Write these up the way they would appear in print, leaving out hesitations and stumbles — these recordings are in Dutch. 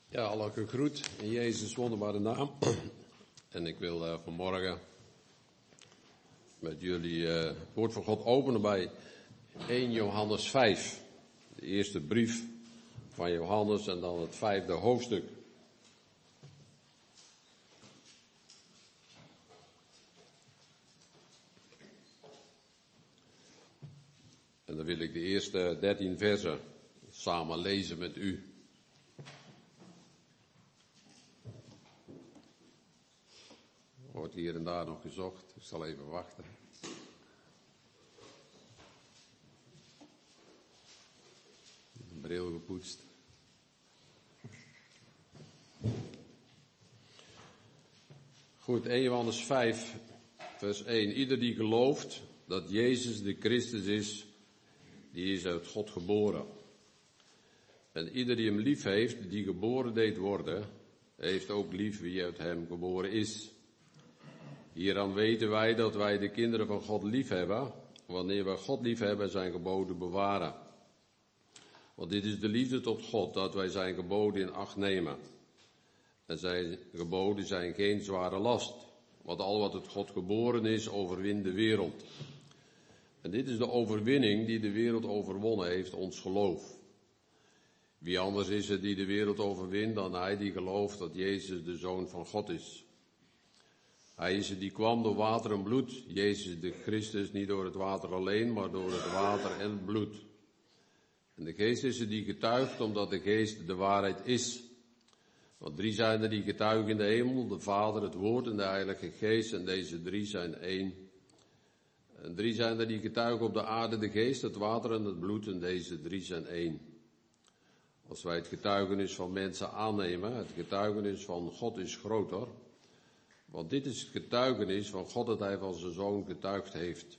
Ja, alle gegroet in Jezus' wonderbare naam. En ik wil vanmorgen met jullie het woord van God openen bij 1 Johannes 5. De eerste brief van Johannes en dan het 5e hoofdstuk. En dan wil ik de eerste 13 versen samen lezen met u. Wordt hier en daar nog gezocht. Ik zal even wachten. Een bril gepoetst. Goed, 1 Johannes 5, vers 1. Ieder die gelooft dat Jezus de Christus is, die is uit God geboren. En ieder die hem lief heeft, die geboren deed worden, heeft ook lief wie uit hem geboren is. Hieraan weten wij dat wij de kinderen van God lief hebben, wanneer wij God lief hebben, zijn geboden bewaren. Want dit is de liefde tot God, dat wij zijn geboden in acht nemen. En zijn geboden zijn geen zware last, want al wat uit God geboren is, overwint de wereld. En dit is de overwinning die de wereld overwonnen heeft, ons geloof. Wie anders is het die de wereld overwint dan hij die gelooft dat Jezus de Zoon van God is. Hij is het die kwam door water en bloed, Jezus de Christus, niet door het water alleen, maar door het water en het bloed. En de Geest is het die getuigt, omdat de Geest de waarheid is. Want 3 zijn er die getuigen in de hemel, de Vader, het Woord en de Heilige Geest, en deze 3 zijn één. En 3 zijn er die getuigen op de aarde, de Geest, het water en het bloed, en deze 3 zijn één. Als wij het getuigenis van mensen aannemen, het getuigenis van God is groter. Want dit is het getuigenis van God dat hij van zijn Zoon getuigd heeft.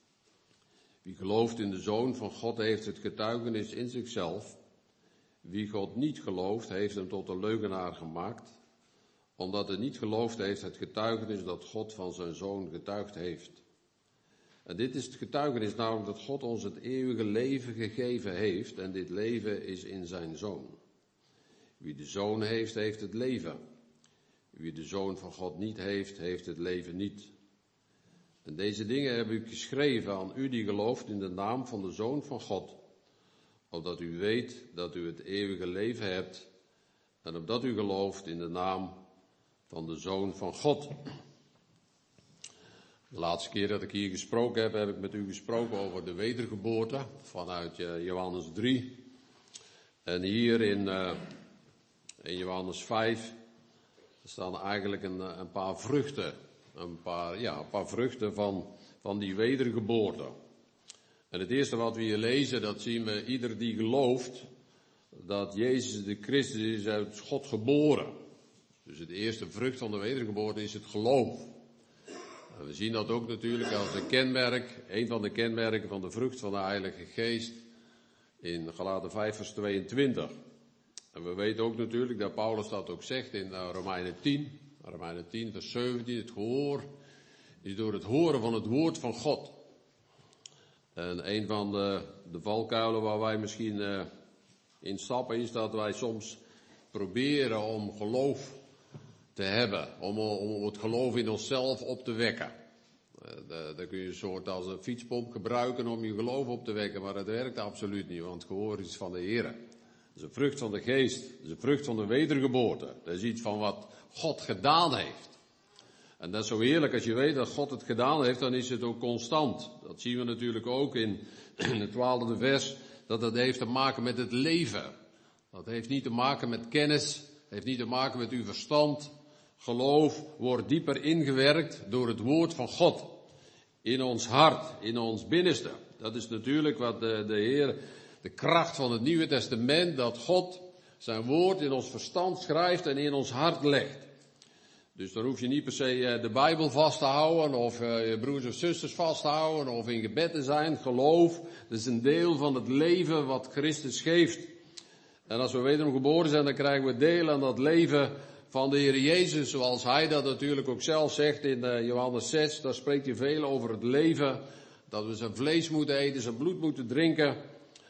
Wie gelooft in de Zoon van God heeft het getuigenis in zichzelf. Wie God niet gelooft heeft hem tot een leugenaar gemaakt. Omdat hij niet geloofd heeft het getuigenis dat God van zijn Zoon getuigd heeft. En dit is het getuigenis namelijk dat God ons het eeuwige leven gegeven heeft. En dit leven is in zijn Zoon. Wie de Zoon heeft, heeft het leven. Wie de Zoon van God niet heeft, heeft het leven niet. En deze dingen heb ik geschreven aan u die gelooft in de naam van de Zoon van God. Opdat u weet dat u het eeuwige leven hebt. En opdat u gelooft in de naam van de Zoon van God. De laatste keer dat ik hier gesproken heb, heb ik met u gesproken over de wedergeboorte vanuit Johannes 3. En hier in Johannes 5... er staan eigenlijk een paar vruchten. Een paar vruchten van die wedergeboorte. En het eerste wat we hier lezen, dat zien we ieder die gelooft dat Jezus de Christus is uit God geboren. Dus het eerste vrucht van de wedergeboorte is het geloof. En we zien dat ook natuurlijk als een kenmerk, een van de kenmerken van de vrucht van de Heilige Geest in Galaten 5 vers 22. En we weten ook natuurlijk dat Paulus dat ook zegt in Romeinen 10 vers 17, het gehoor is door het horen van het woord van God. En een van de valkuilen waar wij misschien in stappen is dat wij soms proberen om geloof te hebben, om het geloof in onszelf op te wekken. Dan kun je een soort als een fietspomp gebruiken om je geloof op te wekken, maar dat werkt absoluut niet, want het gehoor is van de Heer. Dat is een vrucht van de Geest, dat is een vrucht van de wedergeboorte. Dat is iets van wat God gedaan heeft. En dat is zo heerlijk, als je weet dat God het gedaan heeft, dan is het ook constant. Dat zien we natuurlijk ook in het 12e vers, dat het heeft te maken met het leven. Dat heeft niet te maken met kennis, heeft niet te maken met uw verstand. Geloof wordt dieper ingewerkt door het woord van God. In ons hart, in ons binnenste. Dat is natuurlijk wat de Heer, de kracht van het Nieuwe Testament, dat God zijn woord in ons verstand schrijft en in ons hart legt. Dus dan hoef je niet per se de Bijbel vast te houden, of je broers of zusters vast te houden, of in gebed te zijn. Geloof, dat is een deel van het leven wat Christus geeft. En als we wederom geboren zijn, dan krijgen we deel aan dat leven van de Heer Jezus, zoals Hij dat natuurlijk ook zelf zegt in Johannes 6. Daar spreekt hij veel over het leven, dat we zijn vlees moeten eten, zijn bloed moeten drinken.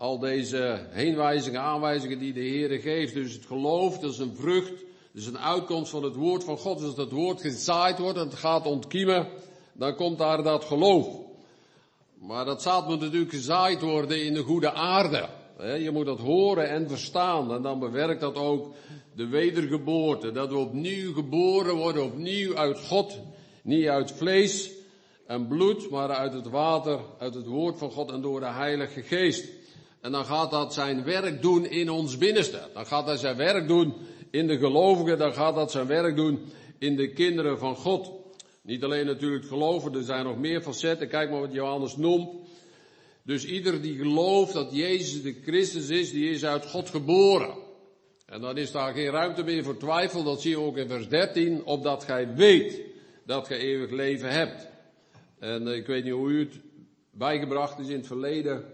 al deze heenwijzingen, aanwijzingen die de Heer geeft. Dus het geloof, dat is een vrucht, dus een uitkomst van het woord van God. Dus als dat woord gezaaid wordt en het gaat ontkiemen, dan komt daar dat geloof. Maar dat zaad moet natuurlijk gezaaid worden in de goede aarde. Je moet dat horen en verstaan. En dan bewerkt dat ook de wedergeboorte. Dat we opnieuw geboren worden, opnieuw uit God. Niet uit vlees en bloed, maar uit het water, uit het woord van God en door de Heilige Geest. En dan gaat dat zijn werk doen in ons binnenste. Dan gaat dat zijn werk doen in de gelovigen. Dan gaat dat zijn werk doen in de kinderen van God. Niet alleen natuurlijk geloven, er zijn nog meer facetten. Kijk maar wat Johannes noemt. Dus ieder die gelooft dat Jezus de Christus is, die is uit God geboren. En dan is daar geen ruimte meer voor twijfel. Dat zie je ook in vers 13. Opdat gij weet dat gij eeuwig leven hebt. En ik weet niet hoe u het bijgebracht is in het verleden.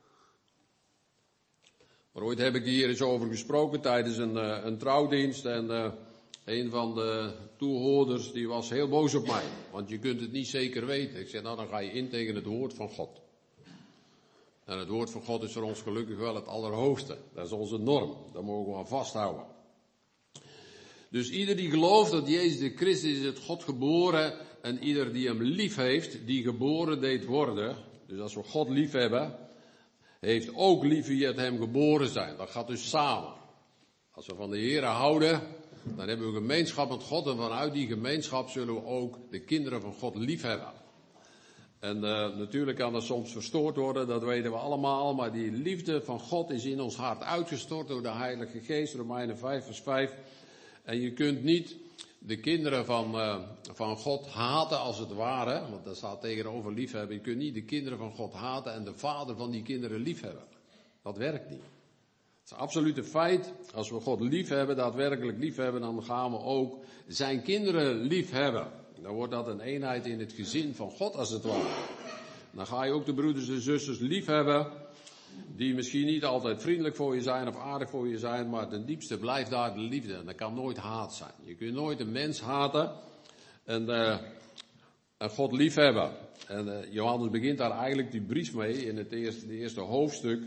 Maar ooit heb ik hier eens over gesproken tijdens een trouwdienst. En een van de toehoorders die was heel boos op mij. Want je kunt het niet zeker weten. Ik zei, nou dan ga je in tegen het woord van God. En het woord van God is voor ons gelukkig wel het allerhoogste. Dat is onze norm. Dat mogen we aan vasthouden. Dus ieder die gelooft dat Jezus de Christus is uit God geboren. En ieder die hem lief heeft, die geboren deed worden. Dus als we God lief hebben, heeft ook lief wie uit hem geboren zijn. Dat gaat dus samen. Als we van de Heere houden, dan hebben we gemeenschap met God. En vanuit die gemeenschap zullen we ook de kinderen van God lief hebben. En natuurlijk kan dat soms verstoord worden, dat weten we allemaal. Maar die liefde van God is in ons hart uitgestort door de Heilige Geest. Romeinen 5 vers 5. En je kunt niet de kinderen van God haten als het ware. Want dat staat tegenover liefhebben. Je kunt niet de kinderen van God haten en de vader van die kinderen liefhebben. Dat werkt niet. Het is een absolute feit. Als we God liefhebben, daadwerkelijk liefhebben, dan gaan we ook zijn kinderen liefhebben. Dan wordt dat een eenheid in het gezin van God als het ware. Dan ga je ook de broeders en zusters liefhebben. Die misschien niet altijd vriendelijk voor je zijn of aardig voor je zijn. Maar ten diepste blijft daar de liefde. En dat kan nooit haat zijn. Je kunt nooit een mens haten. En God liefhebben. En Johannes begint daar eigenlijk die brief mee in het eerste hoofdstuk.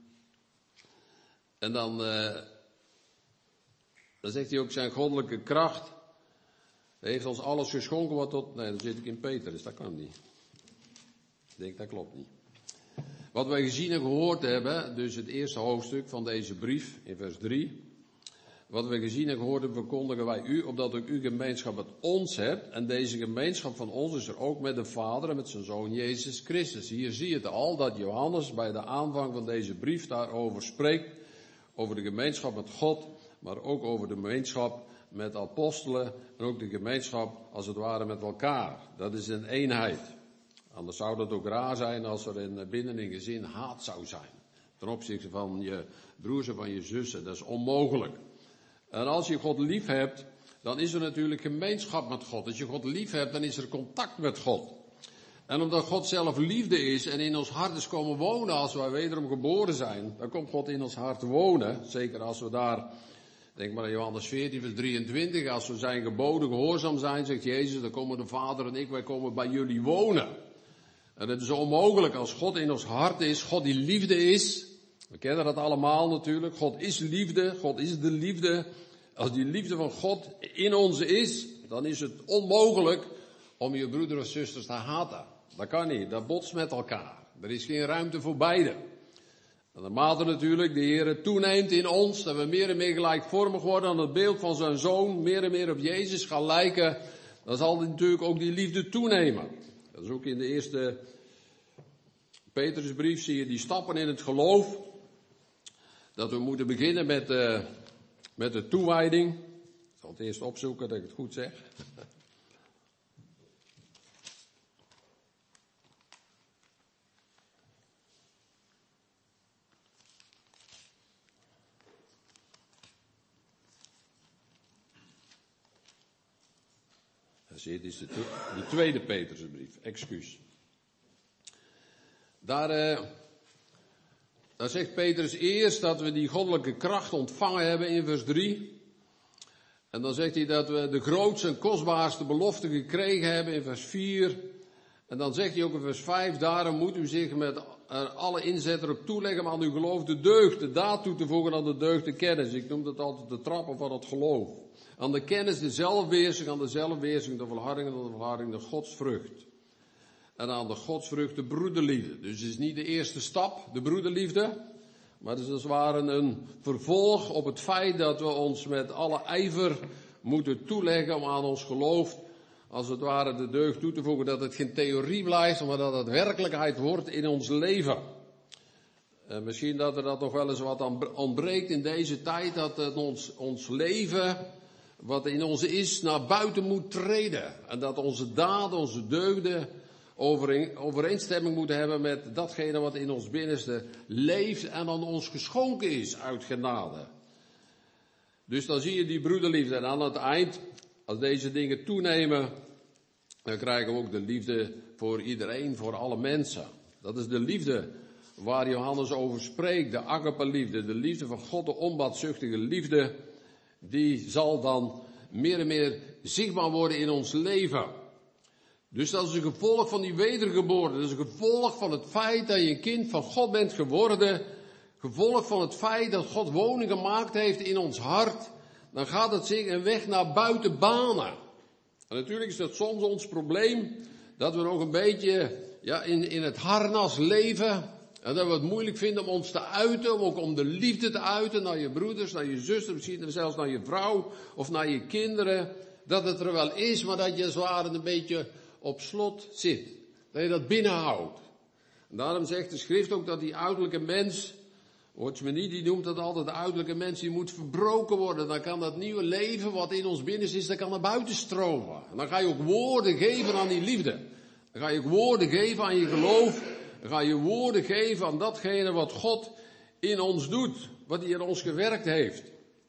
En dan zegt hij ook zijn goddelijke kracht. Hij heeft ons alles geschonken wat tot... Nee, dan zit ik in Petrus, dat kan niet. Ik denk, dat klopt niet. Wat wij gezien en gehoord hebben, dus het eerste hoofdstuk van deze brief, in vers 3. Wat wij gezien en gehoord hebben, verkondigen wij u, opdat ook u gemeenschap met ons hebt. En deze gemeenschap van ons is er ook met de Vader en met zijn Zoon Jezus Christus. Hier zie je het al, dat Johannes bij de aanvang van deze brief daarover spreekt. Over de gemeenschap met God, maar ook over de gemeenschap met apostelen en ook de gemeenschap als het ware met elkaar. Dat is een eenheid. Anders zou dat ook raar zijn als er binnen een gezin haat zou zijn. Ten opzichte van je broers en van je zussen. Dat is onmogelijk. En als je God lief hebt, dan is er natuurlijk gemeenschap met God. Als je God lief hebt, dan is er contact met God. En omdat God zelf liefde is en in ons hart is komen wonen als wij wederom geboren zijn, dan komt God in ons hart wonen. Zeker als we daar, denk maar aan Johannes 14 vers 23, als we zijn geboden gehoorzaam zijn, zegt Jezus, dan komen de Vader en ik, wij komen bij jullie wonen. En het is onmogelijk als God in ons hart is, God die liefde is. We kennen dat allemaal natuurlijk. God is liefde, God is de liefde. Als die liefde van God in ons is, dan is het onmogelijk om je broeder of zusters te haten. Dat kan niet, dat botst met elkaar. Er is geen ruimte voor beide. En naarmate natuurlijk de Heer toeneemt in ons, dat we meer en meer gelijkvormig worden aan het beeld van zijn Zoon, meer en meer op Jezus gaan lijken, dan zal natuurlijk ook die liefde toenemen. Dat is ook in de eerste Petrusbrief zie je die stappen in het geloof. Dat we moeten beginnen met de toewijding. Ik zal het eerst opzoeken dat ik het goed zeg. Dit is de tweede Petrusbrief, excuus. Daar zegt Petrus eerst dat we die goddelijke kracht ontvangen hebben in vers 3. En dan zegt hij dat we de grootste en kostbaarste belofte gekregen hebben in vers 4. En dan zegt hij ook in vers 5, daarom moet u zich met er alle inzet erop toeleggen om aan uw geloof de deugd, de daad toe te voegen aan de deugd, de kennis. Ik noem dat altijd de trappen van het geloof. Aan de kennis de zelfbeheersing, aan de zelfbeheersing de volharding, aan de volharding de godsvrucht. En aan de godsvrucht de broederliefde. Dus het is niet de eerste stap, de broederliefde. Maar het is als het ware een vervolg op het feit dat we ons met alle ijver moeten toeleggen om aan ons geloof, als het ware, de deugd toe te voegen. Dat het geen theorie blijft, maar dat het werkelijkheid wordt in ons leven. Misschien dat er dat nog wel eens wat aan ontbreekt in deze tijd, dat het ons leven, wat in ons is, naar buiten moet treden. En dat onze daden, onze deugden overeenstemming moeten hebben met datgene wat in ons binnenste leeft en aan ons geschonken is uit genade. Dus dan zie je die broederliefde. En aan het eind, als deze dingen toenemen, dan krijgen we ook de liefde voor iedereen, voor alle mensen. Dat is de liefde waar Johannes over spreekt, de agape-liefde, de liefde van God, de onbaatzuchtige liefde, die zal dan meer en meer zichtbaar worden in ons leven. Dus dat is een gevolg van die wedergeboorte. Dat is een gevolg van het feit dat je een kind van God bent geworden. Gevolg van het feit dat God woning gemaakt heeft in ons hart. Dan gaat het zich een weg naar buiten banen. En natuurlijk is dat soms ons probleem. Dat we nog een beetje in het harnas leven. En dat we het moeilijk vinden om ons te uiten. Ook om de liefde te uiten naar je broeders, naar je zusters. Misschien zelfs naar je vrouw of naar je kinderen. Dat het er wel is, maar dat je zwaar een beetje op slot zit. Dat je dat binnenhoudt. En daarom zegt de schrift ook dat die uiterlijke mens, Watchmenie die noemt dat altijd, de uiterlijke mens die moet verbroken worden. Dan kan dat nieuwe leven wat in ons binnen is, dat kan naar buiten stromen. En dan ga je ook woorden geven aan die liefde. Dan ga je ook woorden geven aan je geloof. Dan ga je woorden geven aan datgene wat God in ons doet. Wat hij in ons gewerkt heeft.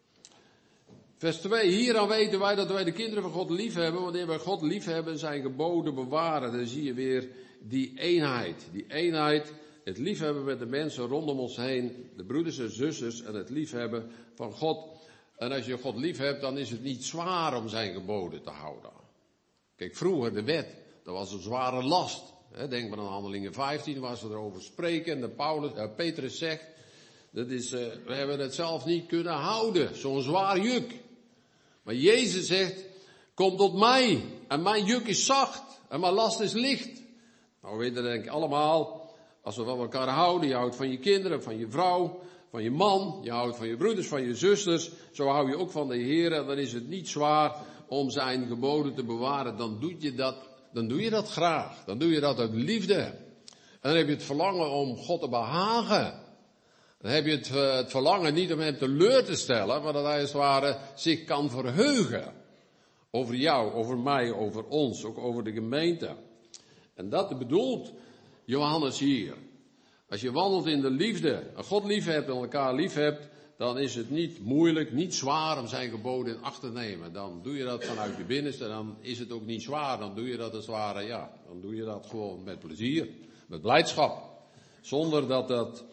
Vers 2, hieraan weten wij dat wij de kinderen van God lief hebben, wanneer wij God lief hebben, zijn geboden bewaren. Dan zie je weer die eenheid, het liefhebben met de mensen rondom ons heen, de broeders en zusters en het liefhebben van God. En als je God lief hebt, dan is het niet zwaar om zijn geboden te houden. Kijk, vroeger de wet, dat was een zware last. Denk maar aan Handelingen 15, waar ze erover spreken en Petrus zegt, we hebben het zelf niet kunnen houden, zo'n zwaar juk. Maar Jezus zegt, kom tot mij en mijn juk is zacht en mijn last is licht. Nou, we weten denk ik allemaal, als we van elkaar houden, je houdt van je kinderen, van je vrouw, van je man, je houdt van je broeders, van je zusters, zo hou je ook van de Heer. En dan is het niet zwaar om zijn geboden te bewaren, dan doe je dat graag. Dan doe je dat uit liefde. En dan heb je het verlangen om God te behagen. Dan heb je het verlangen niet om hem teleur te stellen, maar dat hij als het ware zich kan verheugen. Over jou, over mij, over ons, ook over de gemeente. En dat bedoelt Johannes hier. Als je wandelt in de liefde, en God lief hebt en elkaar lief hebt, dan is het niet moeilijk, niet zwaar om zijn geboden in acht te nemen. Dan doe je dat vanuit je binnenste, dan is het ook niet zwaar. Dan doe je dat als het ware, dan doe je dat gewoon met plezier, met blijdschap. Zonder dat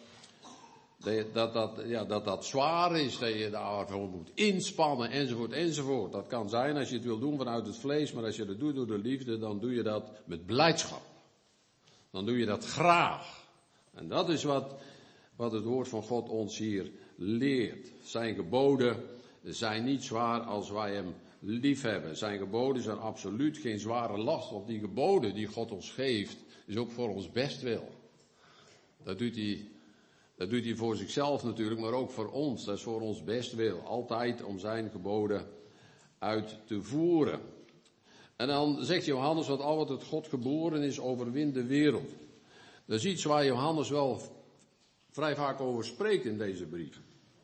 zwaar is, dat je daarvoor moet inspannen, enzovoort. Dat kan zijn als je het wil doen vanuit het vlees, maar als je dat doet door de liefde, dan doe je dat met blijdschap. Dan doe je dat graag. En dat is wat het woord van God ons hier leert. Zijn geboden zijn niet zwaar als wij hem lief hebben. Zijn geboden zijn absoluut geen zware last. Of die geboden die God ons geeft, is ook voor ons bestwil. Dat doet hij voor zichzelf natuurlijk, maar ook voor ons. Dat is voor ons bestwil. Altijd om zijn geboden uit te voeren. En dan zegt Johannes, want al wat uit God geboren is, overwint de wereld. Dat is iets waar Johannes wel vrij vaak over spreekt in deze brief.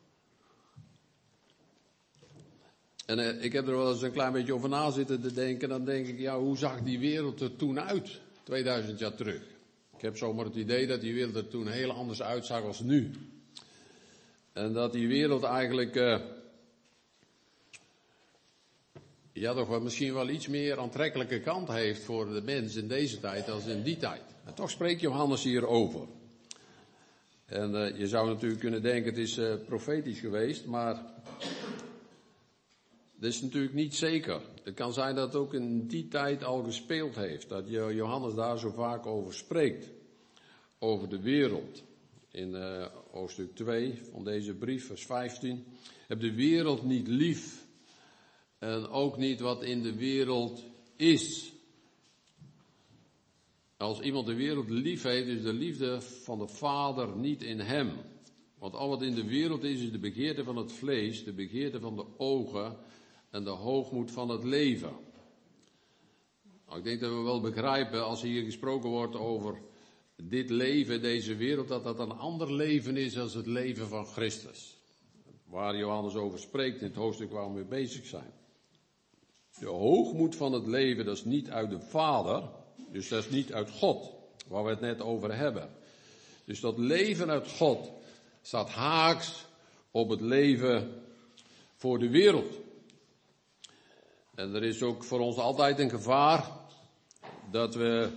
En ik heb er wel eens een klein beetje over na zitten te denken. Dan denk ik, hoe zag die wereld er toen uit, 2000 jaar terug? Ik heb zomaar het idee dat die wereld er toen heel anders uitzag als nu. En dat die wereld eigenlijk, toch wel misschien wel iets meer aantrekkelijke kant heeft voor de mens in deze tijd dan in die tijd. En toch spreekt Johannes hierover. En je zou natuurlijk kunnen denken, het is profetisch geweest, maar dat is natuurlijk niet zeker. Het kan zijn dat het ook in die tijd al gespeeld heeft, dat Johannes daar zo vaak over spreekt. over de wereld. In hoofdstuk 2 van deze brief, vers 15. Heb de wereld niet lief. En ook niet wat in de wereld is. Als iemand de wereld lief heeft, is de liefde van de Vader niet in hem. Want al wat in de wereld is de begeerte van het vlees, de begeerte van de ogen en de hoogmoed van het leven. Nou, ik denk dat we wel begrijpen, als hier gesproken wordt over dit leven, deze wereld, dat dat een ander leven is dan het leven van Christus. Waar Johannes over spreekt in het hoofdstuk waar we mee bezig zijn. De hoogmoed van het leven, dat is niet uit de Vader, dus dat is niet uit God, waar we het net over hebben. Dus dat leven uit God staat haaks op het leven voor de wereld. En er is ook voor ons altijd een gevaar dat we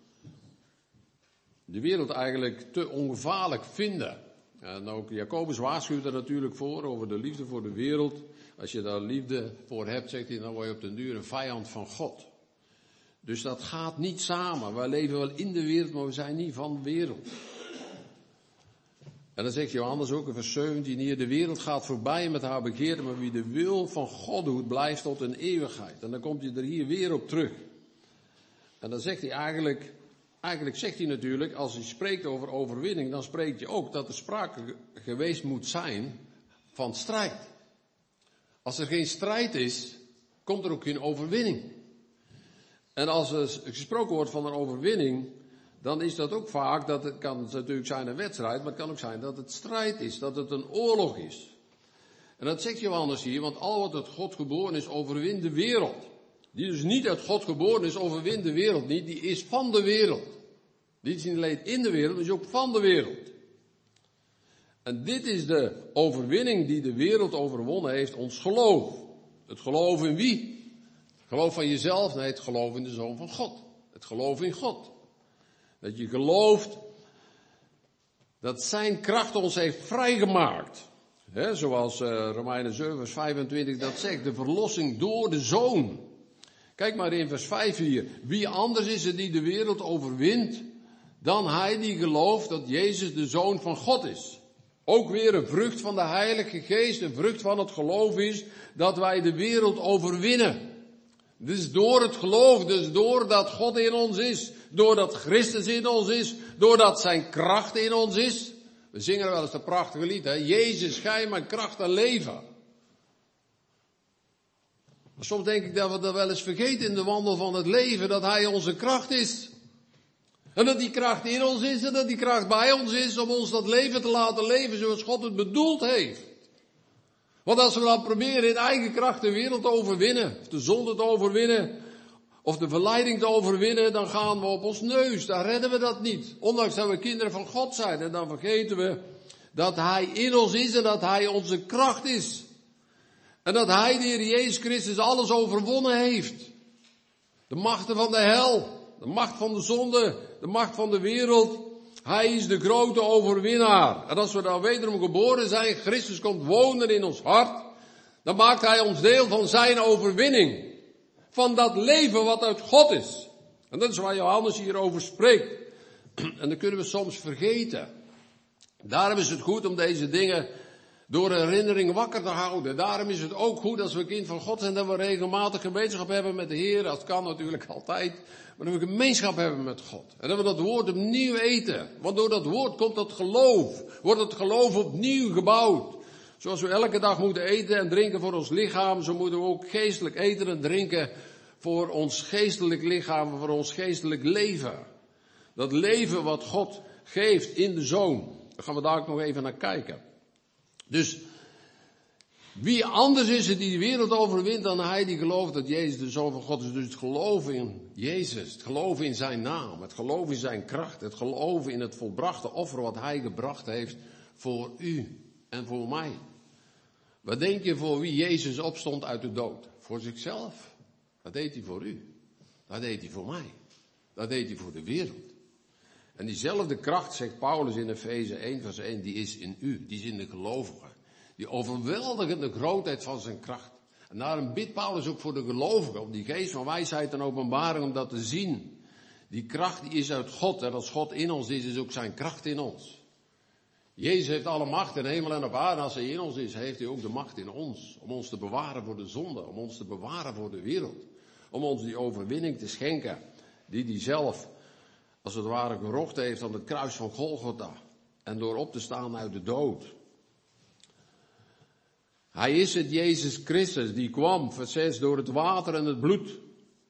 de wereld eigenlijk te ongevaarlijk vinden. En ook Jacobus waarschuwt er natuurlijk voor, over de liefde voor de wereld. Als je daar liefde voor hebt, zegt hij, dan word je op den duur een vijand van God. Dus dat gaat niet samen. Wij leven wel in de wereld, maar we zijn niet van de wereld. En dan zegt Johannes ook in vers 17 hier, de wereld gaat voorbij met haar begeerte, maar wie de wil van God doet, blijft tot een eeuwigheid. En dan komt hij er hier weer op terug. En dan zegt hij eigenlijk zegt hij natuurlijk, als hij spreekt over overwinning, dan spreekt hij ook dat er sprake geweest moet zijn van strijd. Als er geen strijd is, komt er ook geen overwinning. En als er gesproken wordt van een overwinning, dan is dat ook vaak, dat het kan natuurlijk zijn een wedstrijd, maar het kan ook zijn dat het strijd is, dat het een oorlog is. En dat zegt Johannes hier, want al wat uit God geboren is, overwint de wereld. Die dus niet uit God geboren is, overwint de wereld niet, die is van de wereld. Die is niet alleen in de wereld, maar is ook van de wereld. En dit is de overwinning die de wereld overwonnen heeft, ons geloof. Het geloof in wie? Het geloof van jezelf? Nee, het geloof in de Zoon van God. Het geloof in God. Dat je gelooft dat zijn kracht ons heeft vrijgemaakt. He, zoals Romeinen 7 vers 25 dat zegt, de verlossing door de Zoon. Kijk maar in vers 5 hier. Wie anders is er die de wereld overwint dan hij die gelooft dat Jezus de Zoon van God is. Ook weer een vrucht van de Heilige Geest, een vrucht van het geloof is dat wij de wereld overwinnen. Dus door het geloof, dus doordat God in ons is, doordat Christus in ons is, doordat zijn kracht in ons is. We zingen wel eens een prachtige lied, hè? Jezus, gij mijn kracht en leven. Maar soms denk ik dat we dat wel eens vergeten in de wandel van het leven, dat hij onze kracht is. En dat die kracht in ons is en dat die kracht bij ons is om ons dat leven te laten leven zoals God het bedoeld heeft. Want als we dan proberen in eigen kracht de wereld te overwinnen, of de zonde te overwinnen, of de verleiding te overwinnen, dan gaan we op ons neus. Dan redden we dat niet. Ondanks dat we kinderen van God zijn. En dan vergeten we dat hij in ons is en dat hij onze kracht is. En dat hij, de Heer Jezus Christus, alles overwonnen heeft. De machten van de hel, de macht van de zonde, de macht van de wereld. Hij is de grote overwinnaar. En als we dan wederom geboren zijn, Christus komt wonen in ons hart, dan maakt hij ons deel van zijn overwinning. Van dat leven wat uit God is. En dat is waar Johannes hierover spreekt. En dat kunnen we soms vergeten. Daarom is het goed om deze dingen door herinnering wakker te houden. Daarom is het ook goed als we kind van God zijn dat we regelmatig gemeenschap hebben met de Heer. Dat kan natuurlijk altijd. Maar dat we gemeenschap hebben met God. En dat we dat woord opnieuw eten. Want door dat woord komt dat geloof. Wordt het geloof opnieuw gebouwd. Zoals we elke dag moeten eten en drinken voor ons lichaam, zo moeten we ook geestelijk eten en drinken voor ons geestelijk lichaam, voor ons geestelijk leven. Dat leven wat God geeft in de Zoon. Daar gaan we daar ook nog even naar kijken. Dus wie anders is het die de wereld overwint dan hij die gelooft dat Jezus de Zoon van God is. Dus het geloven in Jezus, het geloven in zijn naam, het geloven in zijn kracht, het geloven in het volbrachte offer wat hij gebracht heeft voor u en voor mij. Wat denk je voor wie Jezus opstond uit de dood? Voor zichzelf? Dat deed hij voor u. Dat deed hij voor mij. Dat deed hij voor de wereld. En diezelfde kracht, zegt Paulus in Efeze 1 vers 1, die is in u, die is in de gelovigen. Die overweldigende grootheid van zijn kracht. En daarom bidt Paulus ook voor de gelovigen, om die geest van wijsheid en openbaring, om dat te zien. Die kracht die is uit God. En als God in ons is ook zijn kracht in ons. Jezus heeft alle macht in hemel en op aarde. Als hij in ons is, heeft hij ook de macht in ons. Om ons te bewaren voor de zonde. Om ons te bewaren voor de wereld. Om ons die overwinning te schenken. Die hij zelf, als het ware, gerocht heeft aan het kruis van Golgotha. En door op te staan uit de dood. Hij is het Jezus Christus die kwam, vers 6, door het water en het bloed.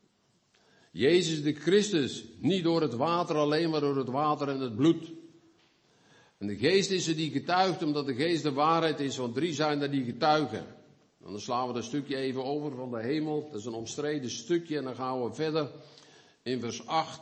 Jezus de Christus, niet door het water alleen, maar door het water en het bloed. En de geest is er die getuigt, omdat de geest de waarheid is, want 3 zijn er die getuigen. En dan slaan we dat stukje even over van de hemel, dat is een omstreden stukje, en dan gaan we verder in vers 8.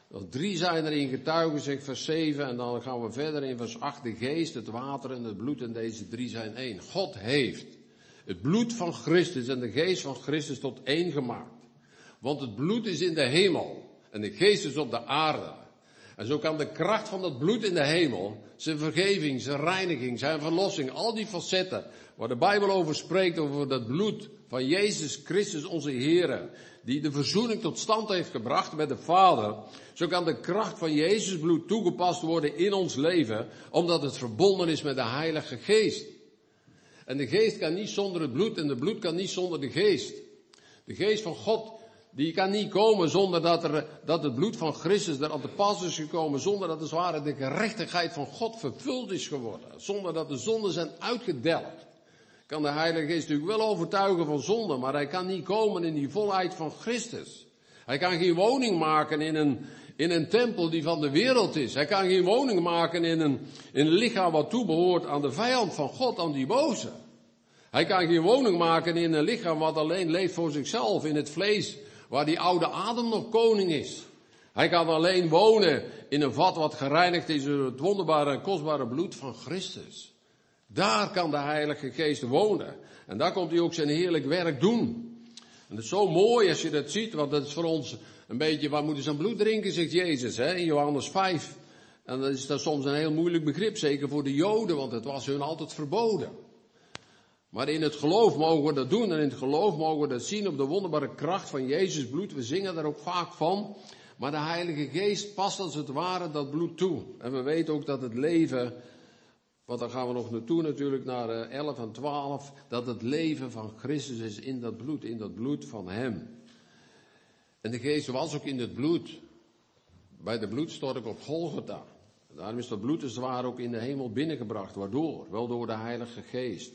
3 zijn er in getuigen, zegt vers 7, en dan gaan we verder in vers 8. De geest, het water en het bloed, en deze 3 zijn één. God heeft het bloed van Christus en de geest van Christus tot één gemaakt. Want het bloed is in de hemel en de geest is op de aarde. En zo kan de kracht van dat bloed in de hemel, zijn vergeving, zijn reiniging, zijn verlossing, al die facetten waar de Bijbel over spreekt, over dat bloed van Jezus Christus onze Heere, die de verzoening tot stand heeft gebracht met de Vader, zo kan de kracht van Jezus bloed toegepast worden in ons leven, omdat het verbonden is met de Heilige Geest. En de geest kan niet zonder het bloed en de bloed kan niet zonder de geest. De geest van God, die kan niet komen zonder dat het bloed van Christus er aan te pas is gekomen, zonder dat als het ware de gerechtigheid van God vervuld is geworden, zonder dat de zonden zijn uitgedelgd. Kan de Heilige Geest natuurlijk wel overtuigen van zonde, maar hij kan niet komen in die volheid van Christus. Hij kan geen woning maken in een tempel die van de wereld is. Hij kan geen woning maken in een lichaam wat toebehoort aan de vijand van God, aan die boze. Hij kan geen woning maken in een lichaam wat alleen leeft voor zichzelf, in het vlees, waar die oude Adam nog koning is. Hij kan alleen wonen in een vat wat gereinigd is door het wonderbare en kostbare bloed van Christus. Daar kan de Heilige Geest wonen. En daar komt hij ook zijn heerlijk werk doen. En het is zo mooi als je dat ziet, want dat is voor ons een beetje, waar moeten ze aan bloed drinken, zegt Jezus, in Johannes 5. En dat is dan soms een heel moeilijk begrip, zeker voor de Joden, want het was hun altijd verboden. Maar in het geloof mogen we dat doen en in het geloof mogen we dat zien op de wonderbare kracht van Jezus bloed. We zingen daar ook vaak van. Maar de Heilige Geest past als het ware dat bloed toe. En we weten ook dat het leven, want dan gaan we nog naartoe natuurlijk naar 11 en 12, dat het leven van Christus is in dat bloed van Hem. En de Geest was ook in het bloed, bij de bloedstorting op Golgotha. Daarom is dat bloed als het ware ook in de hemel binnengebracht. Waardoor? Wel door de Heilige Geest.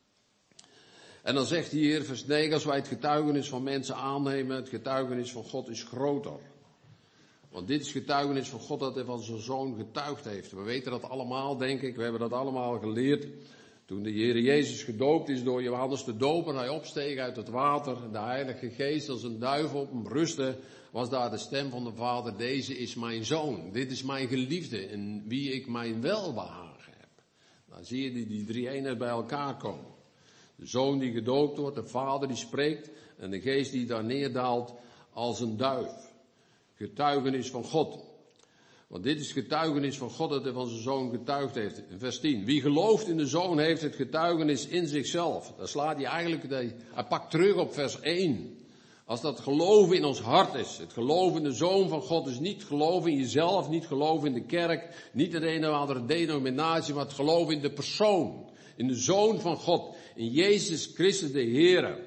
En dan zegt hier vers 9, als wij het getuigenis van mensen aannemen, het getuigenis van God is groter. Want dit is getuigenis van God dat hij van zijn Zoon getuigd heeft. We weten dat allemaal, denk ik. We hebben dat allemaal geleerd. Toen de Heer Jezus gedoopt is door Johannes de Doper, hij opsteeg uit het water. De Heilige Geest als een duif op hem rustte, was daar de stem van de Vader. Deze is mijn Zoon. Dit is mijn geliefde in wie ik mijn welbehagen heb. Dan zie je die 3 eenheid bij elkaar komen. De Zoon die gedoopt wordt, de Vader die spreekt en de Geest die daar neerdaalt als een duif. Getuigenis van God. Want dit is getuigenis van God dat hij van zijn Zoon getuigd heeft. In vers 10. Wie gelooft in de Zoon heeft het getuigenis in zichzelf. Daar slaat hij eigenlijk, hij pakt terug op vers 1. Als dat geloof in ons hart is. Het geloof in de Zoon van God is niet geloof in jezelf, niet geloof in de kerk, niet in de een of andere denominatie, maar het geloof in de persoon. In de Zoon van God. In Jezus Christus de Heere.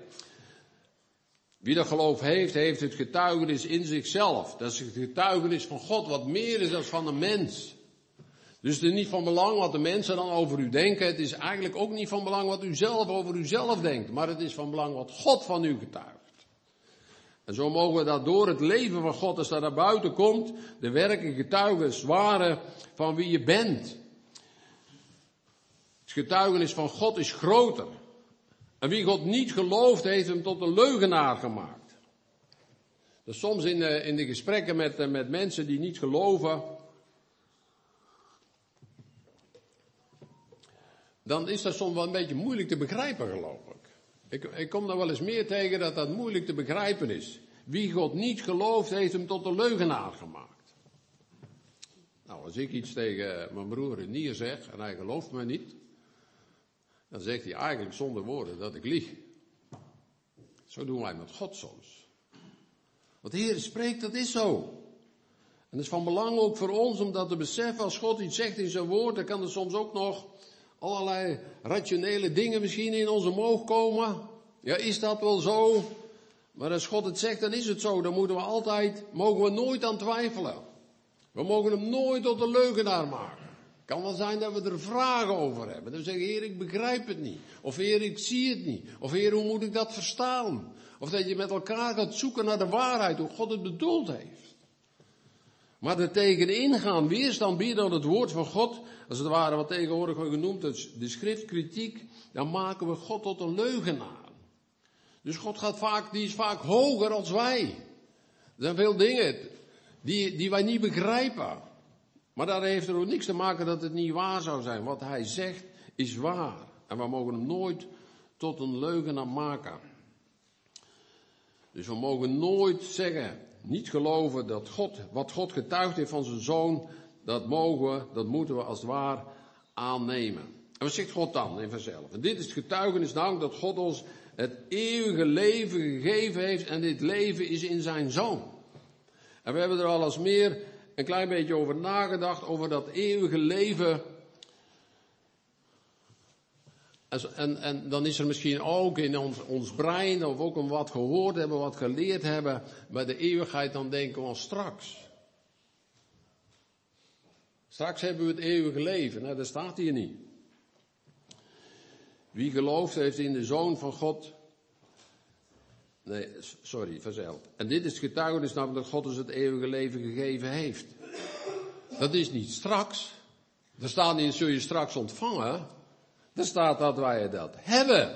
Wie dat geloof heeft, heeft het getuigenis in zichzelf. Dat is het getuigenis van God, wat meer is dan van een mens. Dus het is niet van belang wat de mensen dan over u denken. Het is eigenlijk ook niet van belang wat u zelf over uzelf denkt. Maar het is van belang wat God van u getuigt. En zo mogen we dat door het leven van God, als dat naar buiten komt, de werken getuigen waren van wie je bent. Het getuigenis van God is groter. En wie God niet gelooft, heeft hem tot een leugenaar gemaakt. Dus soms in de gesprekken met mensen die niet geloven, dan is dat soms wel een beetje moeilijk te begrijpen, geloof ik. Ik kom daar wel eens meer tegen dat moeilijk te begrijpen is. Wie God niet gelooft, heeft hem tot een leugenaar gemaakt. Nou, als ik iets tegen mijn broer Renier zeg en hij gelooft mij niet, dan zegt hij eigenlijk zonder woorden dat ik lieg. Zo doen wij met God soms. Wat de Heer spreekt, dat is zo. En dat is van belang ook voor ons om dat te beseffen. Als God iets zegt in zijn woord, dan kan er soms ook nog allerlei rationele dingen misschien in onze omhoog komen. Ja, is dat wel zo? Maar als God het zegt, dan is het zo. Dan mogen we nooit aan twijfelen. We mogen hem nooit tot een leugenaar maken. Het kan wel zijn dat we er vragen over hebben. Dan zeggen, Heer, ik begrijp het niet. Of Heer, ik zie het niet. Of Heer, hoe moet ik dat verstaan? Of dat je met elkaar gaat zoeken naar de waarheid, hoe God het bedoeld heeft. Maar er tegenin gaan, weerstand bieden aan het woord van God, als het ware wat tegenwoordig wordt genoemd, de schriftkritiek, dan maken we God tot een leugenaar. Dus God die is vaak hoger als wij. Er zijn veel dingen die wij niet begrijpen. Maar daar heeft er ook niks te maken dat het niet waar zou zijn. Wat hij zegt is waar. En we mogen hem nooit tot een leugenaar maken. Dus we mogen nooit zeggen, niet geloven dat wat God getuigd heeft van zijn zoon, dat moeten we als het waar aannemen. En wat zegt God dan in vanzelf? En dit is het getuigenis namelijk dat God ons het eeuwige leven gegeven heeft en dit leven is in zijn zoon. En we hebben er al eens meer een klein beetje over nagedacht, over dat eeuwige leven. En dan is er misschien ook in ons brein, of ook om wat gehoord hebben, wat geleerd hebben, bij de eeuwigheid dan denken we aan straks. Straks hebben we het eeuwige leven. Nou, dat staat hier niet. Wie gelooft heeft in de Zoon van God. Vanzelf. En dit is het getuigenis namelijk dat God ons het eeuwige leven gegeven heeft. Dat is niet straks. Er staat niet, zul je straks ontvangen. Er staat dat wij dat hebben.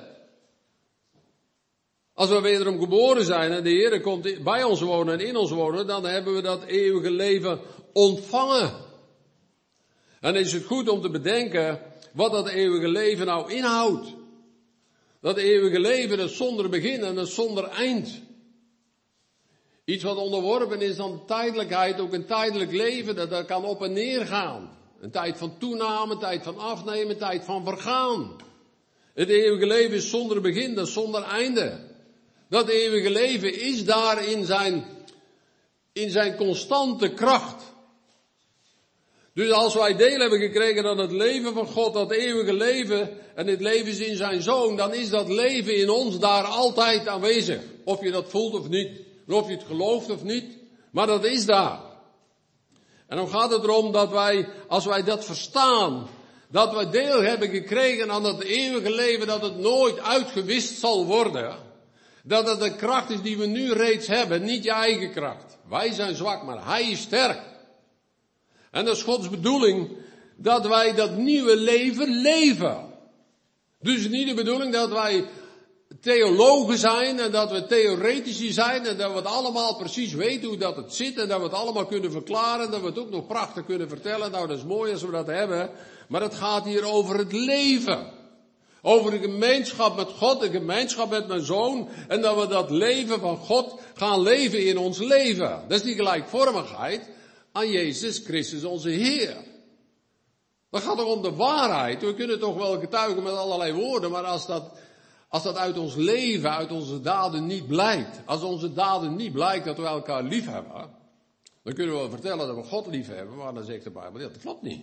Als we wederom geboren zijn en de Heer komt bij ons wonen en in ons wonen, dan hebben we dat eeuwige leven ontvangen. En dan is het goed om te bedenken wat dat eeuwige leven nou inhoudt. Dat eeuwige leven is zonder begin en is zonder eind. Iets wat onderworpen is aan de tijdelijkheid, ook een tijdelijk leven, dat kan op en neer gaan. Een tijd van toename, een tijd van afnemen, een tijd van vergaan. Het eeuwige leven is zonder begin, dat is zonder einde. Dat eeuwige leven is daar in zijn constante kracht. Dus als wij deel hebben gekregen aan het leven van God, dat eeuwige leven, en dit leven is in zijn Zoon, dan is dat leven in ons daar altijd aanwezig. Of je dat voelt of niet, of je het gelooft of niet, maar dat is daar. En dan gaat het erom dat wij, als wij dat verstaan, dat wij deel hebben gekregen aan dat eeuwige leven, dat het nooit uitgewist zal worden. Dat het de kracht is die we nu reeds hebben, niet je eigen kracht. Wij zijn zwak, maar hij is sterk. En dat is Gods bedoeling, dat wij dat nieuwe leven leven. Dus niet de bedoeling dat wij theologen zijn en dat we theoretici zijn en dat we het allemaal precies weten hoe dat het zit en dat we het allemaal kunnen verklaren en dat we het ook nog prachtig kunnen vertellen. Nou, dat is mooi als we dat hebben, maar het gaat hier over het leven. Over de gemeenschap met God, de gemeenschap met mijn Zoon en dat we dat leven van God gaan leven in ons leven. Dat is die gelijkvormigheid aan Jezus Christus onze Heer. Dat gaat toch om de waarheid. We kunnen toch wel getuigen met allerlei woorden, maar als dat uit ons leven, uit onze daden niet blijkt, als onze daden niet blijkt dat we elkaar lief hebben, dan kunnen we wel vertellen dat we God lief hebben, maar dan zegt de Bijbel, ja, dat klopt niet.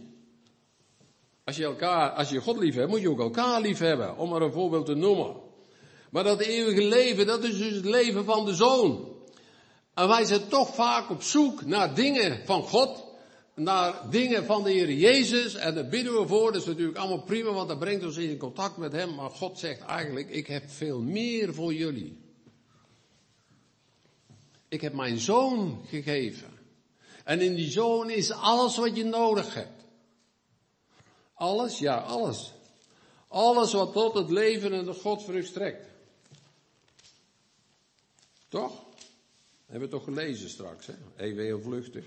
Als je God lief hebt, moet je ook elkaar lief hebben, om maar een voorbeeld te noemen. Maar dat eeuwige leven, dat is dus het leven van de Zoon. En wij zijn toch vaak op zoek naar dingen van God, naar dingen van de Heer Jezus, en daar bidden we voor, dat is natuurlijk allemaal prima, want dat brengt ons in contact met Hem, maar God zegt eigenlijk, ik heb veel meer voor jullie. Ik heb mijn Zoon gegeven. En in die Zoon is alles wat je nodig hebt. Alles? Ja, alles. Alles wat tot het leven en de Godvrucht strekt. Toch? Hebben we toch gelezen straks, hè? Even heel vluchtig.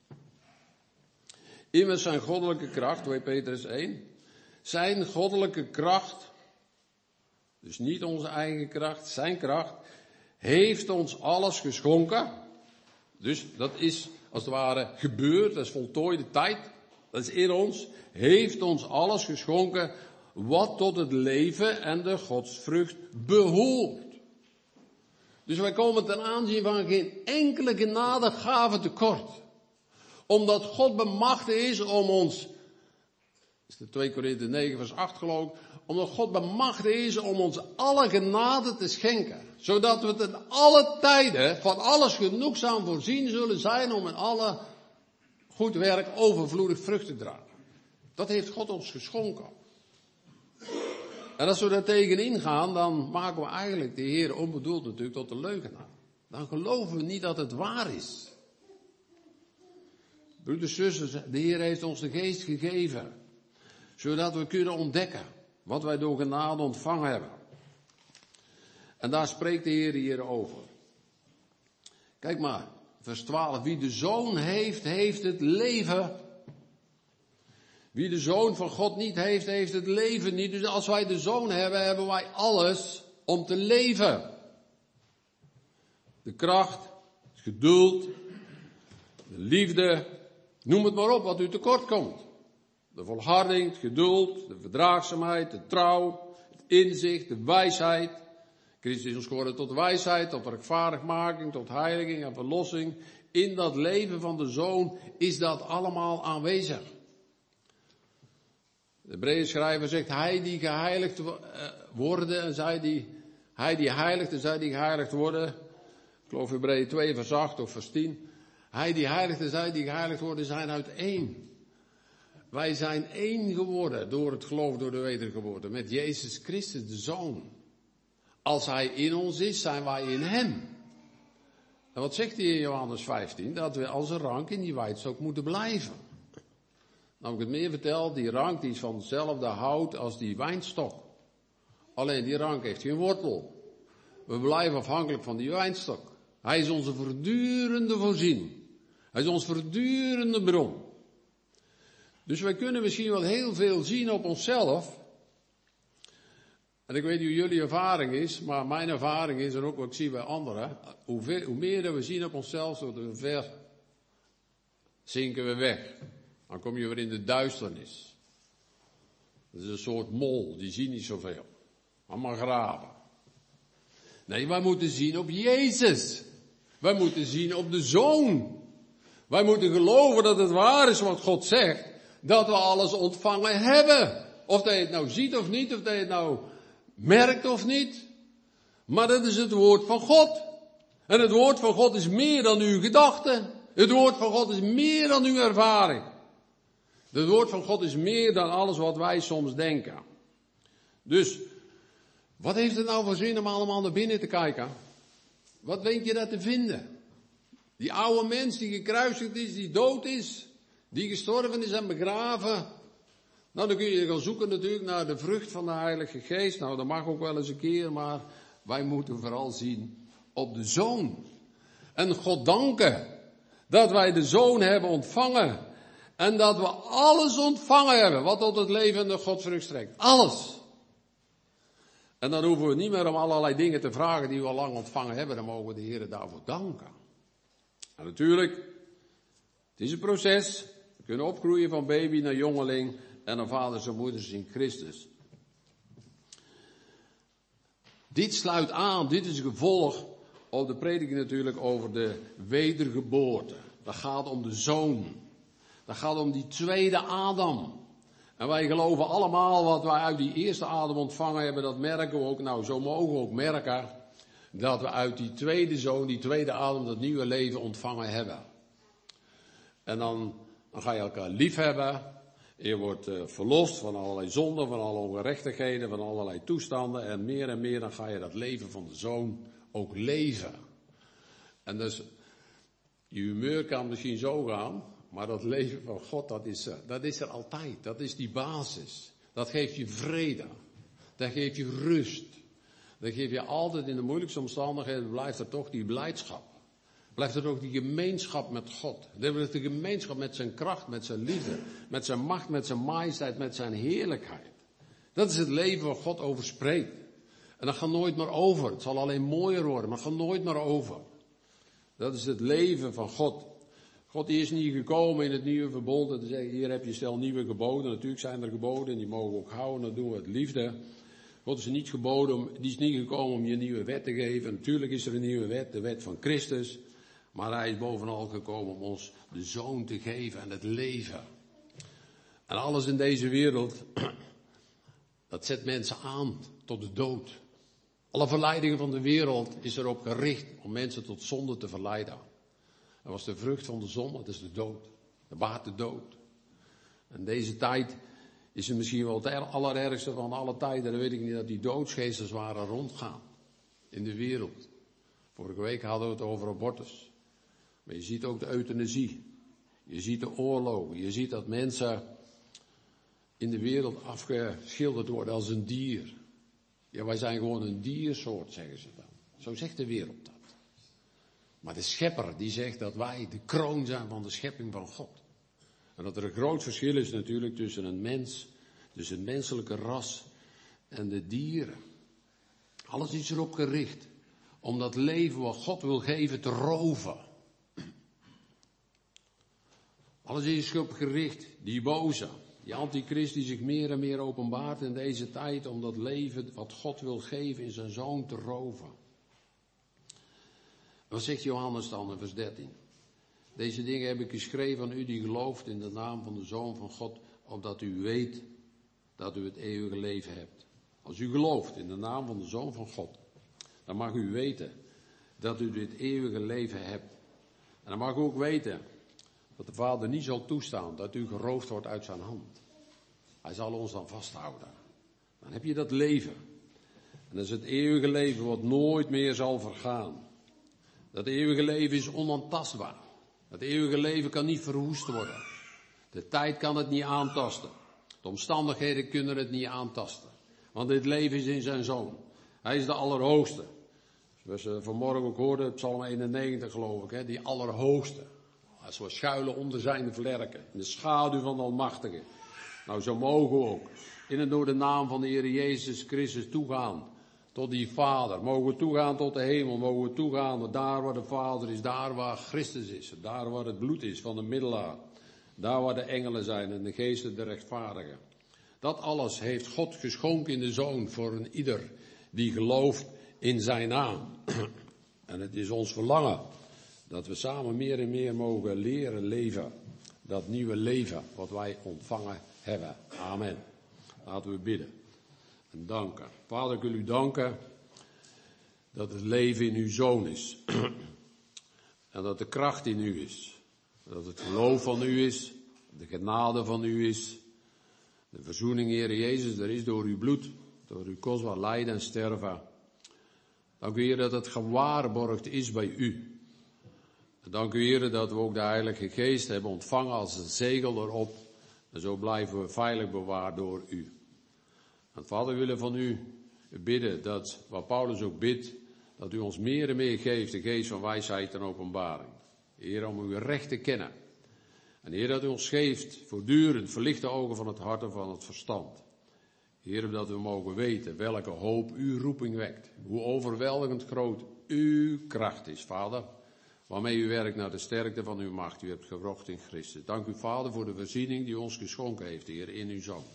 Immers zijn goddelijke kracht, 2 Petrus 1. Zijn goddelijke kracht, dus niet onze eigen kracht, zijn kracht, heeft ons alles geschonken. Dus dat is als het ware gebeurd, dat is voltooide tijd. Dat is in ons, heeft ons alles geschonken wat tot het leven en de godsvrucht behoort. Dus wij komen ten aanzien van geen enkele genadegave tekort. Omdat God bemachtigd is om ons, is de 2 Korinthe 9 vers 8 geloof ik, omdat God bemachtigd is om ons alle genade te schenken. Zodat we ten alle tijden van alles genoegzaam voorzien zullen zijn om in alle goed werk overvloedig vrucht te dragen. Dat heeft God ons geschonken. En als we daar tegenin gaan, dan maken we eigenlijk de Heer onbedoeld natuurlijk tot de leugenaar. Dan geloven we niet dat het waar is. Broeders en zusters, de Heer heeft ons de geest gegeven. Zodat we kunnen ontdekken wat wij door genade ontvangen hebben. En daar spreekt de Heer hier over. Kijk maar, vers 12. Wie de Zoon heeft, heeft het leven. Wie de Zoon van God niet heeft, heeft het leven niet. Dus als wij de Zoon hebben, hebben wij alles om te leven. De kracht, het geduld, de liefde, noem het maar op wat u tekort komt. De volharding, het geduld, de verdraagzaamheid, de trouw, het inzicht, de wijsheid. Christus is ons geworden tot wijsheid, tot rechtvaardigmaking, tot heiliging en verlossing. In dat leven van de Zoon is dat allemaal aanwezig. De Hebreeënschrijver zegt, hij die geheiligd worden en hij die heiligt en zij die geheiligd worden. Ik geloof Hebreeën 2 vers 8 of vers 10. Hij die heiligt en zij die geheiligd worden zijn uit één. Wij zijn één geworden door het geloof, door de wedergeboorte, met Jezus Christus, de Zoon. Als Hij in ons is, zijn wij in Hem. En wat zegt hij in Johannes 15? Dat we als een rank in die wijnstok moeten blijven. Nou, ik het meer verteld, die rank die is van hetzelfde hout als die wijnstok. Alleen die rank heeft geen wortel. We blijven afhankelijk van die wijnstok. Hij is onze voortdurende voorziening. Hij is ons voortdurende bron. Dus wij kunnen misschien wel heel veel zien op onszelf. En ik weet niet hoe jullie ervaring is, maar mijn ervaring is, en ook wat ik zie bij anderen, hoe meer dat we zien op onszelf, zo ver zinken we weg. Dan kom je weer in de duisternis. Dat is een soort mol, die zien niet zoveel. Allemaal graven. Nee, wij moeten zien op Jezus. Wij moeten zien op de Zoon. Wij moeten geloven dat het waar is wat God zegt. Dat we alles ontvangen hebben. Of dat je het nou ziet of niet, of dat je het nou merkt of niet. Maar dat is het woord van God. En het woord van God is meer dan uw gedachten. Het woord van God is meer dan uw ervaring. Het woord van God is meer dan alles wat wij soms denken. Dus, wat heeft het nou voor zin om allemaal naar binnen te kijken? Wat denk je daar te vinden? Die oude mens die gekruisigd is, die dood is, die gestorven is en begraven. Nou, dan kun je gaan zoeken natuurlijk naar de vrucht van de Heilige Geest. Nou, dat mag ook wel eens een keer, maar wij moeten vooral zien op de Zoon. En God danken dat wij de Zoon hebben ontvangen. En dat we alles ontvangen hebben wat tot het leven en de godsvrucht strekt. Alles. En dan hoeven we niet meer om allerlei dingen te vragen die we al lang ontvangen hebben. Dan mogen we de Heer daarvoor danken. En natuurlijk, het is een proces. We kunnen opgroeien van baby naar jongeling en naar vaders en moeders in Christus. Dit sluit aan, dit is een gevolg op de prediking natuurlijk over de wedergeboorte. Dat gaat om de Zoon. Dat gaat om die tweede Adam. En wij geloven allemaal wat wij uit die eerste Adam ontvangen hebben, dat merken we ook. Nou, zo mogen we ook merken dat we uit die tweede Zoon, die tweede Adam, dat nieuwe leven ontvangen hebben. En dan ga je elkaar lief hebben. Je wordt verlost van allerlei zonden, van alle ongerechtigheden, van allerlei toestanden. En meer dan ga je dat leven van de Zoon ook leven. En dus, je humeur kan misschien zo gaan, maar dat leven van God, dat is er altijd. Dat is die basis. Dat geeft je vrede. Dat geeft je rust. Dat geeft je altijd in de moeilijkste omstandigheden, blijft er toch die blijdschap. Blijft er ook die gemeenschap met God. Dan blijft de gemeenschap met zijn kracht, met zijn liefde, met zijn macht, met zijn majesteit, met zijn heerlijkheid. Dat is het leven waar God over spreekt. En dat gaat nooit meer over. Het zal alleen mooier worden, maar het gaat nooit meer over. Dat is het leven van God. God die is niet gekomen in het nieuwe verbond en te zeggen, hier heb je stel nieuwe geboden. Natuurlijk zijn er geboden en die mogen we ook houden, dat doen we uit liefde. God is niet die is niet gekomen om je een nieuwe wet te geven. Natuurlijk is er een nieuwe wet, de wet van Christus. Maar hij is bovenal gekomen om ons de Zoon te geven en het leven. En alles in deze wereld, dat zet mensen aan tot de dood. Alle verleidingen van de wereld is erop gericht om mensen tot zonde te verleiden. Dat was de vrucht van de zonde, dat is de dood. De baart de dood. En deze tijd is het misschien wel het allerergste van alle tijden. Dan weet ik niet dat die doodsgeesten waren rondgaan in de wereld. Vorige week hadden we het over abortus. Maar je ziet ook de euthanasie. Je ziet de oorlogen. Je ziet dat mensen in de wereld afgeschilderd worden als een dier. Ja, wij zijn gewoon een diersoort, zeggen ze dan. Zo zegt de wereld dat. Maar de schepper die zegt dat wij de kroon zijn van de schepping van God. En dat er een groot verschil is natuurlijk tussen een mens, tussen het menselijke ras en de dieren. Alles is erop gericht om dat leven wat God wil geven te roven. Alles is erop gericht, die boze, die antichrist die zich meer en meer openbaart in deze tijd om dat leven wat God wil geven in zijn Zoon te roven. Wat zegt Johannes dan in vers 13? Deze dingen heb ik geschreven aan u die gelooft in de naam van de Zoon van God, opdat u weet dat u het eeuwige leven hebt. Als u gelooft in de naam van de Zoon van God, dan mag u weten dat u dit eeuwige leven hebt. En dan mag u ook weten dat de Vader niet zal toestaan dat u geroofd wordt uit zijn hand. Hij zal ons dan vasthouden. Dan heb je dat leven. En dat is het eeuwige leven wat nooit meer zal vergaan. Dat eeuwige leven is onaantastbaar. Het eeuwige leven kan niet verwoest worden. De tijd kan het niet aantasten. De omstandigheden kunnen het niet aantasten. Want dit leven is in zijn Zoon. Hij is de Allerhoogste. Zoals we vanmorgen ook hoorden, Psalm 91 geloof ik, hè, die Allerhoogste. Als we schuilen onder zijn vlerken, in de schaduw van de Almachtige. Nou, zo mogen we ook in en door de naam van de Heer Jezus Christus toegaan tot die Vader. Mogen we toegaan tot de hemel, mogen we toegaan daar waar de Vader is, daar waar Christus is, daar waar het bloed is van de middelaar. Daar waar de engelen zijn en de geesten der rechtvaardigen. Dat alles heeft God geschonken in de Zoon voor een ieder die gelooft in zijn naam. En het is ons verlangen dat we samen meer en meer mogen leren leven. Dat nieuwe leven wat wij ontvangen hebben. Amen. Laten we bidden en danken. Vader, ik wil u danken dat het leven in uw Zoon is. En dat de kracht in u is. Dat het geloof van u is. De genade van u is. De verzoening, Heer Jezus, er is door uw bloed. Door uw kostbaar lijden en sterven. Dank u, Heer, dat het gewaarborgd is bij u. En dank u, Heer, dat we ook de Heilige Geest hebben ontvangen als een zegel erop. En zo blijven we veilig bewaard door u. En Vader, we willen van u bidden dat, wat Paulus ook bidt, dat u ons meer en meer geeft, de geest van wijsheid en openbaring. Heer, om uw recht te kennen. En Heer, dat u ons geeft voortdurend verlichte ogen van het hart en van het verstand. Heer, dat we mogen weten welke hoop uw roeping wekt. Hoe overweldigend groot uw kracht is, Vader. Waarmee u werkt naar de sterkte van uw macht. U hebt gewrocht in Christus. Dank u, Vader, voor de voorziening die u ons geschonken heeft, Heer, in uw Zoon.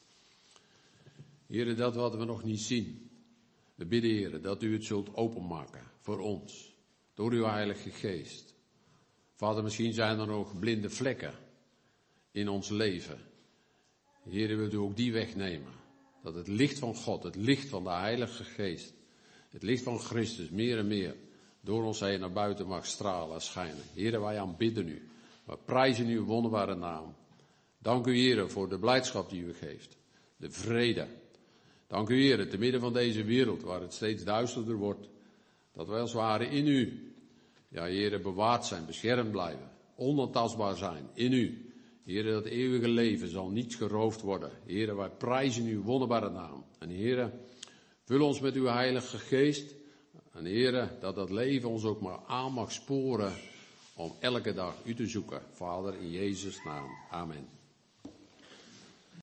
Heer, dat wat we nog niet zien. We bidden, Heer, dat u het zult openmaken voor ons. Door uw Heilige Geest. Vader, misschien zijn er nog blinde vlekken in ons leven. Heer, wilt u ook die wegnemen. Dat het licht van God, het licht van de Heilige Geest, het licht van Christus meer en meer door ons heen naar buiten mag stralen en schijnen. Heer, wij aanbidden u. We prijzen uw wonderbare naam. Dank u, Heer, voor de blijdschap die u geeft. De vrede. Dank u, Heer, te midden van deze wereld waar het steeds duisterder wordt. Dat wij als het ware in u, ja, Heer, bewaard zijn, beschermd blijven. Onaantastbaar zijn in u. Heer, dat eeuwige leven zal niet geroofd worden. Heer, wij prijzen uw wonderbare naam. En Heer, vul ons met uw Heilige Geest. En Heer, dat dat leven ons ook maar aan mag sporen om elke dag u te zoeken. Vader, in Jezus' naam. Amen.